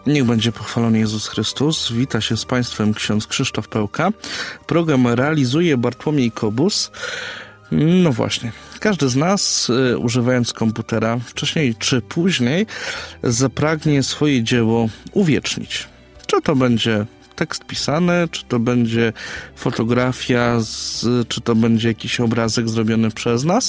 Niech będzie pochwalony Jezus Chrystus. Wita się z Państwem ksiądz Krzysztof Pełka. Program realizuje Bartłomiej Kobus. No właśnie, każdy z nas, używając komputera, wcześniej czy później, zapragnie swoje dzieło uwiecznić. Czy to będzie tekst pisany, czy to będzie fotografia, czy to będzie jakiś obrazek zrobiony przez nas.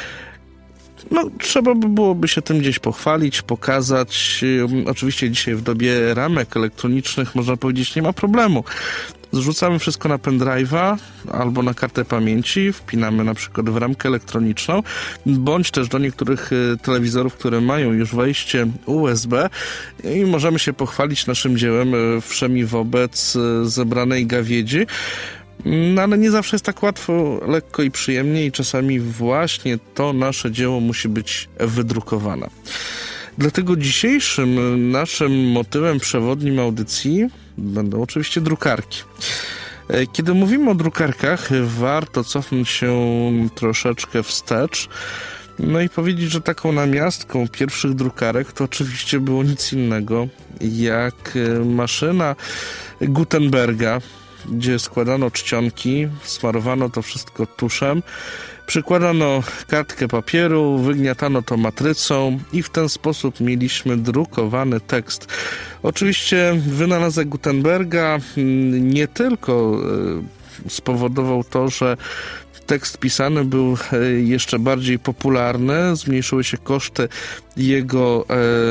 No, trzeba by byłoby się tym gdzieś pochwalić, pokazać. Oczywiście dzisiaj w dobie ramek elektronicznych, można powiedzieć, nie ma problemu. Zrzucamy wszystko na pendrive'a albo na kartę pamięci, wpinamy na przykład w ramkę elektroniczną, bądź też do niektórych telewizorów, które mają już wejście USB i możemy się pochwalić naszym dziełem wszemi wobec zebranej gawiedzi. No ale nie zawsze jest tak łatwo, lekko i przyjemnie i czasami właśnie to nasze dzieło musi być wydrukowane. Dlatego dzisiejszym naszym motywem przewodnim audycji będą oczywiście drukarki. Kiedy mówimy o drukarkach, warto cofnąć się troszeczkę wstecz, no i powiedzieć, że taką namiastką pierwszych drukarek to oczywiście było nic innego jak maszyna Gutenberga, gdzie składano czcionki, smarowano to wszystko tuszem, przykładano kartkę papieru, wygniatano to matrycą i w ten sposób mieliśmy drukowany tekst. Oczywiście wynalazek Gutenberga nie tylko spowodował to, że tekst pisany był jeszcze bardziej popularny, zmniejszyły się koszty jego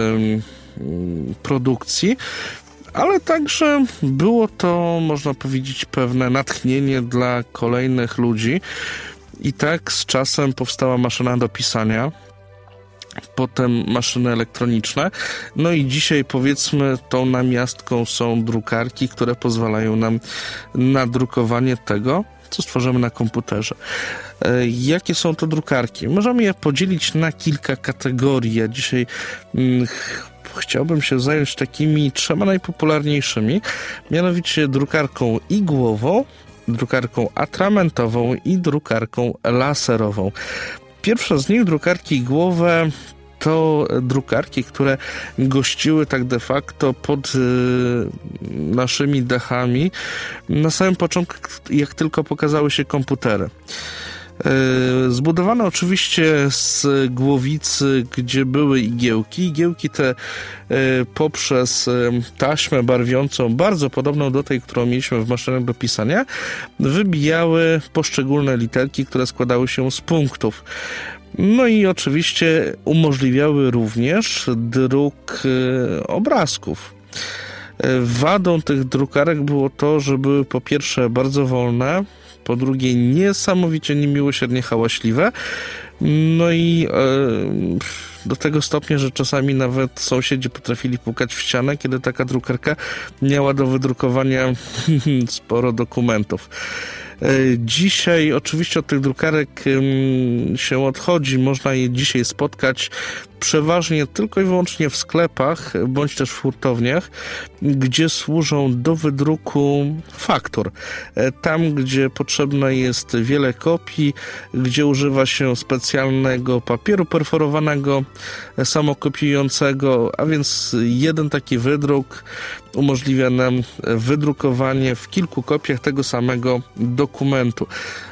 produkcji, ale także było to, można powiedzieć, pewne natchnienie dla kolejnych ludzi. I tak z czasem powstała maszyna do pisania, potem maszyny elektroniczne. No i dzisiaj, powiedzmy, tą namiastką są drukarki, które pozwalają nam na drukowanie tego, co stworzymy na komputerze. Jakie są to drukarki? Możemy je podzielić na kilka kategorii. Ja dzisiaj chciałbym się zająć takimi 3 najpopularniejszymi, mianowicie drukarką igłową, drukarką atramentową i drukarką laserową. Pierwsza z nich, drukarki igłowe, to drukarki, które gościły tak de facto pod naszymi dachami na samym początku, jak tylko pokazały się komputery. Zbudowane oczywiście z głowicy, gdzie były igiełki. Igiełki te poprzez taśmę barwiącą, bardzo podobną do tej, którą mieliśmy w maszynach do pisania, wybijały poszczególne literki, które składały się z punktów. No i oczywiście umożliwiały również druk obrazków. Wadą tych drukarek było to, że były po pierwsze bardzo wolne, po drugie niesamowicie niemiłosiernie hałaśliwe, no i do tego stopnia, że czasami nawet sąsiedzi potrafili pukać w ścianę, kiedy taka drukarka miała do wydrukowania sporo dokumentów. Dzisiaj oczywiście od tych drukarek się odchodzi, można je dzisiaj spotkać przeważnie tylko i wyłącznie w sklepach, bądź też w hurtowniach, gdzie służą do wydruku faktur. Tam, gdzie potrzebne jest wiele kopii, gdzie używa się specjalnego papieru perforowanego, samokopiującego, a więc jeden taki wydruk umożliwia nam wydrukowanie w kilku kopiach tego samego dokumentu.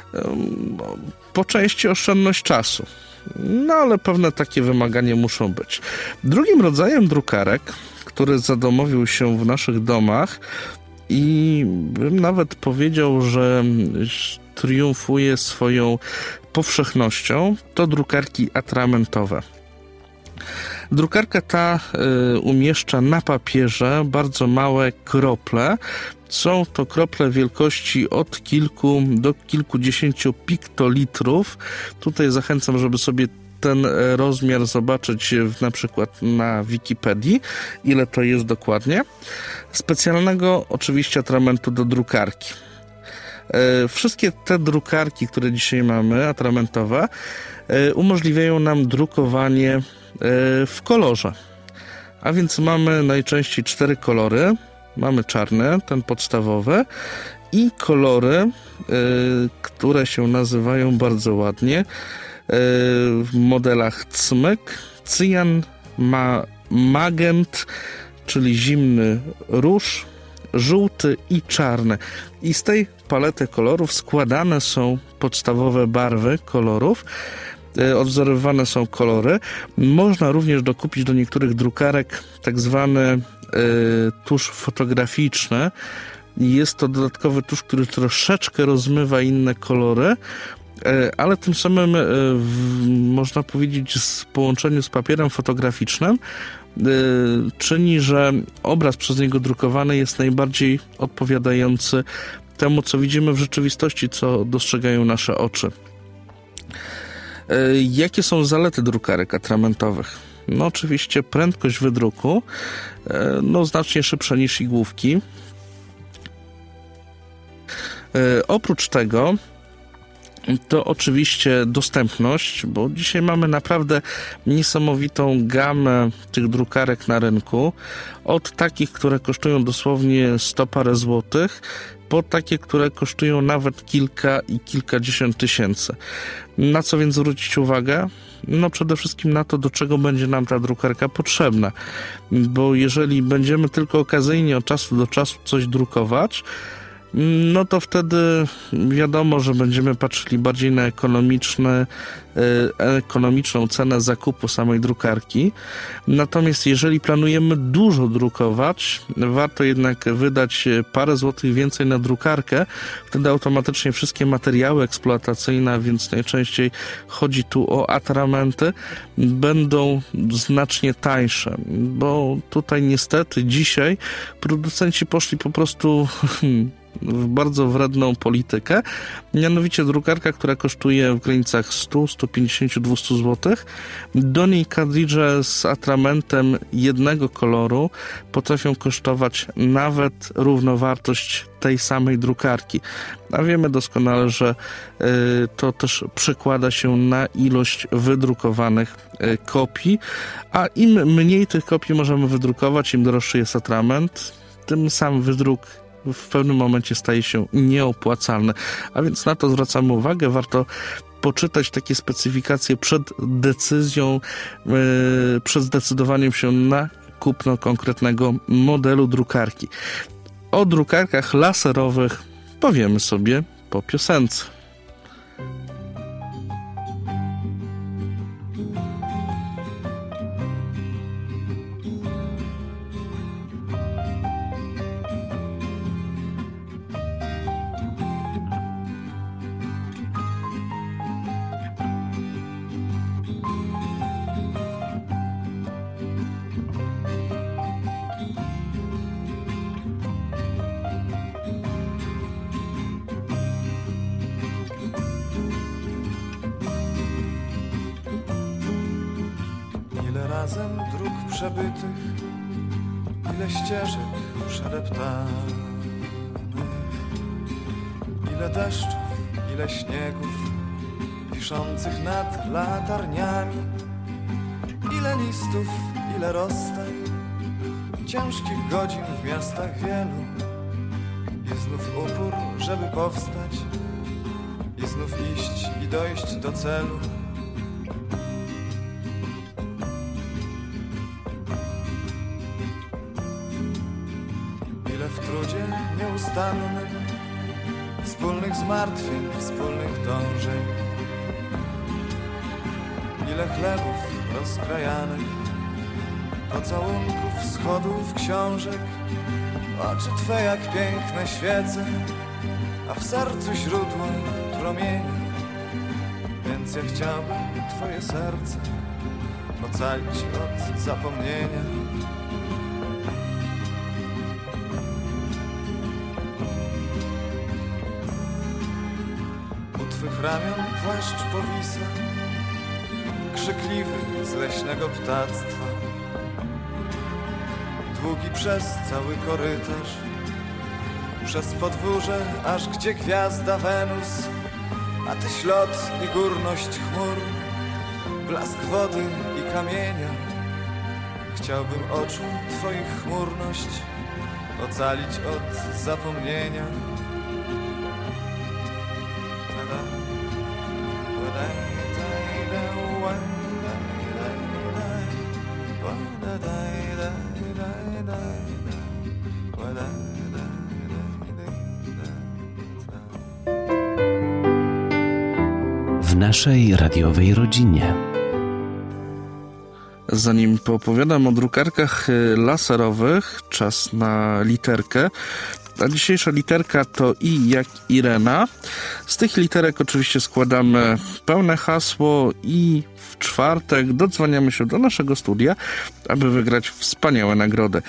Po części oszczędność czasu. No ale pewne takie wymagania muszą być. Drugim rodzajem drukarek, który zadomowił się w naszych domach i bym nawet powiedział, że triumfuje swoją powszechnością, to drukarki atramentowe. Drukarka ta umieszcza na papierze bardzo małe krople. Są to krople wielkości od kilku do kilkudziesięciu piktolitrów. Tutaj zachęcam, żeby sobie ten rozmiar zobaczyć na przykład na Wikipedii, ile to jest dokładnie. Specjalnego oczywiście atramentu do drukarki. Wszystkie te drukarki, które dzisiaj mamy, atramentowe, umożliwiają nam drukowanie w kolorze. A więc mamy najczęściej 4 kolory. Mamy czarny, ten podstawowy, i kolory, które się nazywają bardzo ładnie w modelach cmyk, cyjan, magent czyli zimny róż, żółty i czarny. I z tej palety kolorów składane są podstawowe barwy kolorów, odwzorowywane są kolory. Można również dokupić do niektórych drukarek tak zwany tusz fotograficzny. Jest to dodatkowy tusz, który troszeczkę rozmywa inne kolory, ale tym samym można powiedzieć w połączeniu z papierem fotograficznym czyni, że obraz przez niego drukowany jest najbardziej odpowiadający temu, co widzimy w rzeczywistości, co dostrzegają nasze oczy. Jakie są zalety drukarek atramentowych? No oczywiście prędkość wydruku, znacznie szybsza niż igłówki. Oprócz tego to oczywiście dostępność, bo dzisiaj mamy naprawdę niesamowitą gamę tych drukarek na rynku. Od takich, które kosztują dosłownie 100 parę złotych, po takie, które kosztują nawet kilka i kilkadziesiąt tysięcy. Na co więc zwrócić uwagę? No przede wszystkim na to, do czego będzie nam ta drukarka potrzebna. Bo jeżeli będziemy tylko okazyjnie od czasu do czasu coś drukować, no to wtedy wiadomo, że będziemy patrzyli bardziej na ekonomiczną cenę zakupu samej drukarki. Natomiast jeżeli planujemy dużo drukować, warto jednak wydać parę złotych więcej na drukarkę. Wtedy automatycznie wszystkie materiały eksploatacyjne, a więc najczęściej chodzi tu o atramenty, będą znacznie tańsze. Bo tutaj niestety dzisiaj producenci poszli po prostu w bardzo wredną politykę. Mianowicie drukarka, która kosztuje w granicach 100, 150, 200 zł. Do niej kartridże z atramentem jednego koloru potrafią kosztować nawet równowartość tej samej drukarki. A wiemy doskonale, że to też przekłada się na ilość wydrukowanych kopii, a im mniej tych kopii możemy wydrukować, im droższy jest atrament, tym sam wydruk w pewnym momencie staje się nieopłacalny. A więc na to zwracamy uwagę. Warto poczytać takie specyfikacje przed decyzją, przed zdecydowaniem się na kupno konkretnego modelu drukarki. O drukarkach laserowych powiemy sobie po piosence. Razem dróg przebytych, ile ścieżek przedeptanych, ile deszczów, ile śniegów wiszących nad latarniami, ile listów, ile rozstań, ciężkich godzin w miastach wielu i znów upór, żeby powstać i znów iść i dojść do celu. W trudzie nieustannym, wspólnych zmartwień, wspólnych dążeń, ile chlebów rozkrajanych, pocałunków, schodów, książek, oczy Twe jak piękne świece, a w sercu źródło promienia. Więc ja chciałbym Twoje serce ocalić od zapomnienia. Twych ramion płaszcz powisa, krzykliwy z leśnego ptactwa, długi przez cały korytarz, przez podwórze, aż gdzie gwiazda Wenus, a Ty ślot i górność chmur, blask wody i kamienia. Chciałbym oczu Twoich chmurność ocalić od zapomnienia. W naszej radiowej rodzinie. Zanim poopowiadam o drukarkach laserowych, czas na literkę. A dzisiejsza literka to I jak Irena. Z tych literek oczywiście składamy pełne hasło i w czwartek dodzwaniamy się do naszego studia, aby wygrać wspaniałe nagrody.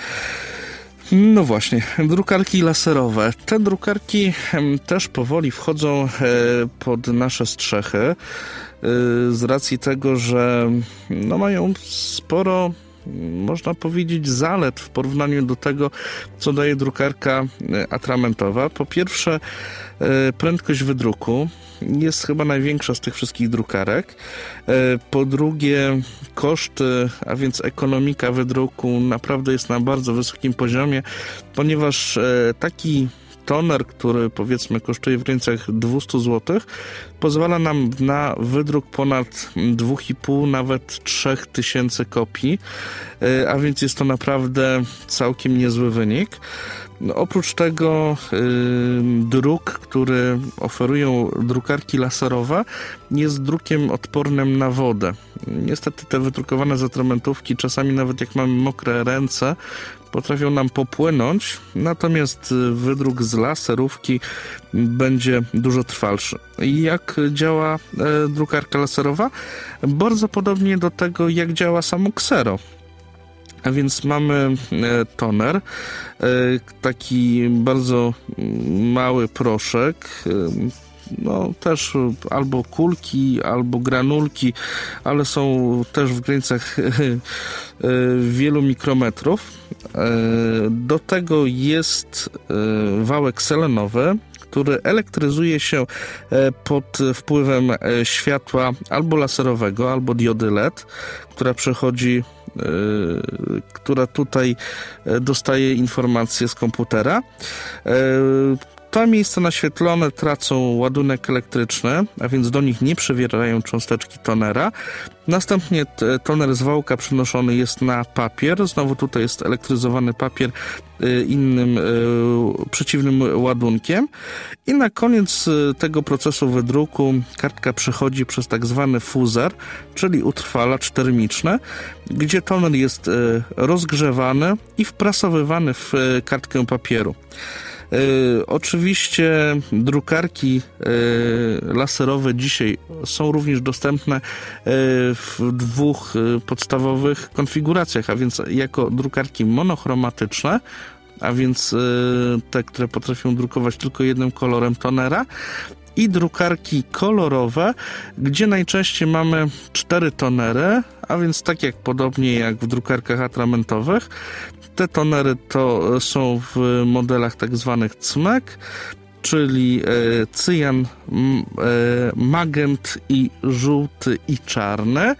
No właśnie, drukarki laserowe. Te drukarki też powoli wchodzą pod nasze strzechy z racji tego, że mają sporo, można powiedzieć, zalet w porównaniu do tego, co daje drukarka atramentowa. Po pierwsze, prędkość wydruku jest chyba największa z tych wszystkich drukarek. Po drugie, koszty, a więc ekonomika wydruku naprawdę jest na bardzo wysokim poziomie, ponieważ taki toner, który powiedzmy kosztuje w granicach 200 zł, pozwala nam na wydruk ponad 2,5, nawet 3000 kopii, a więc jest to naprawdę całkiem niezły wynik. Oprócz tego druk, który oferują drukarki laserowe, jest drukiem odpornym na wodę. Niestety te wydrukowane z atramentówki czasami nawet jak mamy mokre ręce, potrafią nam popłynąć, natomiast wydruk z laserówki będzie dużo trwalszy. Jak działa drukarka laserowa? Bardzo podobnie do tego, jak działa samo Xero. A więc mamy toner, taki bardzo mały proszek, też albo kulki, albo granulki, ale są też w granicach wielu mikrometrów. Do tego jest wałek selenowy, który elektryzuje się pod wpływem światła albo laserowego, albo diody LED, która tutaj dostaje informacje z komputera. Te miejsca naświetlone tracą ładunek elektryczny, a więc do nich nie przewierają cząsteczki tonera. Następnie toner z wałka przenoszony jest na papier. Znowu tutaj jest elektryzowany papier innym przeciwnym ładunkiem. I na koniec tego procesu wydruku kartka przechodzi przez tak zwany fuzer, czyli utrwalacz termiczny, gdzie toner jest rozgrzewany i wprasowywany w kartkę papieru. Oczywiście drukarki laserowe dzisiaj są również dostępne w dwóch podstawowych konfiguracjach, a więc jako drukarki monochromatyczne, a więc te, które potrafią drukować tylko jednym kolorem tonera, i drukarki kolorowe, gdzie najczęściej mamy 4 tonery, a więc tak jak podobnie jak w drukarkach atramentowych. Te tonery to są w modelach tak zwanych CMYK, czyli cyjan, magent i żółty i czarny.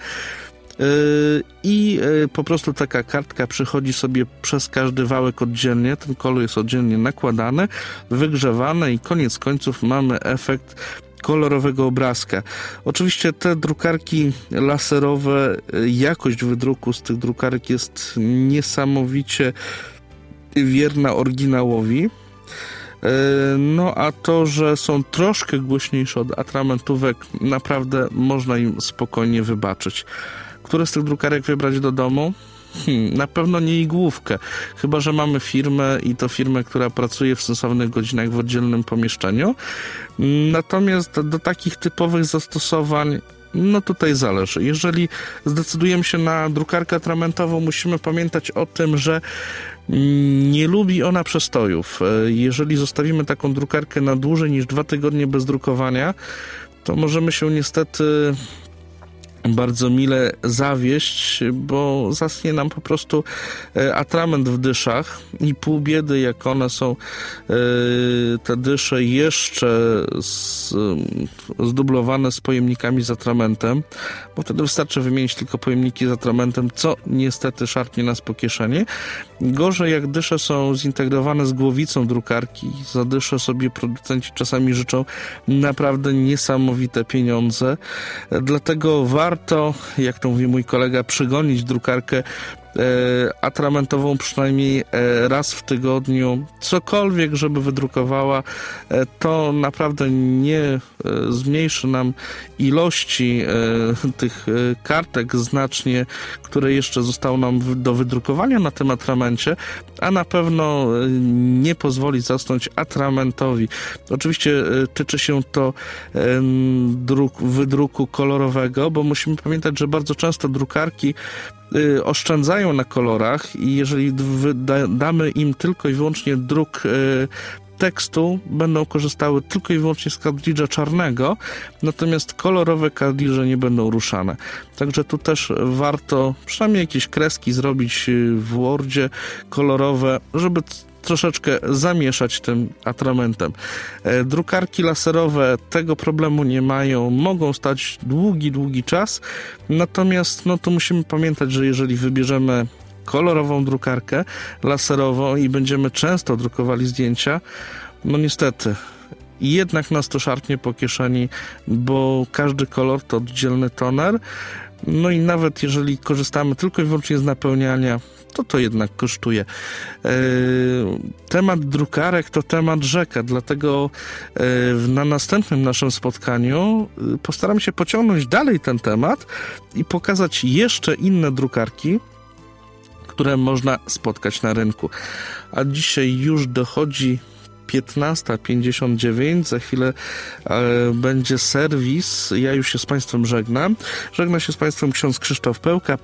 I po prostu taka kartka przechodzi sobie przez każdy wałek oddzielnie, ten kolor jest oddzielnie nakładany, wygrzewany i koniec końców mamy efekt kolorowego obrazka. Oczywiście te drukarki laserowe, jakość wydruku z tych drukarek jest niesamowicie wierna oryginałowi. A to, że są troszkę głośniejsze od atramentówek, naprawdę można im spokojnie wybaczyć. Które z tych drukarek wybrać do domu? Na pewno nie igłówkę, chyba że mamy firmę i to firmę, która pracuje w sensownych godzinach w oddzielnym pomieszczeniu. Natomiast do takich typowych zastosowań tutaj zależy. Jeżeli zdecydujemy się na drukarkę atramentową, musimy pamiętać o tym, że nie lubi ona przestojów. Jeżeli zostawimy taką drukarkę na dłużej niż 2 tygodnie bez drukowania, to możemy się niestety bardzo mile zawieść, bo zaschnie nam po prostu atrament w dyszach i pół biedy, jak one są, te dysze jeszcze zdublowane z pojemnikami z atramentem, bo wtedy wystarczy wymienić tylko pojemniki z atramentem, co niestety szarpnie nas po kieszeni. Gorzej, jak dysze są zintegrowane z głowicą drukarki. Za dysze sobie producenci czasami życzą naprawdę niesamowite pieniądze. Dlatego warto, jak to mówi mój kolega, przygonić drukarkę atramentową przynajmniej raz w tygodniu, cokolwiek, żeby wydrukowała. To naprawdę nie zmniejszy nam ilości tych kartek znacznie, które jeszcze zostało nam do wydrukowania na tym atramencie, a na pewno nie pozwoli zasnąć atramentowi. Oczywiście tyczy się to wydruku kolorowego, bo musimy pamiętać, że bardzo często drukarki oszczędzają na kolorach i jeżeli damy im tylko i wyłącznie druk tekstu, będą korzystały tylko i wyłącznie z kartridża czarnego, natomiast kolorowe kartridże nie będą ruszane. Także tu też warto przynajmniej jakieś kreski zrobić w Wordzie kolorowe, żeby troszeczkę zamieszać tym atramentem. Drukarki laserowe tego problemu nie mają, mogą stać długi czas, natomiast tu musimy pamiętać, że jeżeli wybierzemy kolorową drukarkę laserową i będziemy często drukowali zdjęcia, niestety jednak nas to szarpnie po kieszeni, bo każdy kolor to oddzielny toner, i nawet jeżeli korzystamy tylko i wyłącznie z napełniania, to jednak kosztuje. Temat drukarek to temat rzeka, dlatego na następnym naszym spotkaniu postaram się pociągnąć dalej ten temat i pokazać jeszcze inne drukarki, które można spotkać na rynku. A dzisiaj już dochodzi 15:59, za chwilę będzie serwis. Ja już się z Państwem żegnam. Żegna się z Państwem ksiądz Krzysztof Pełka.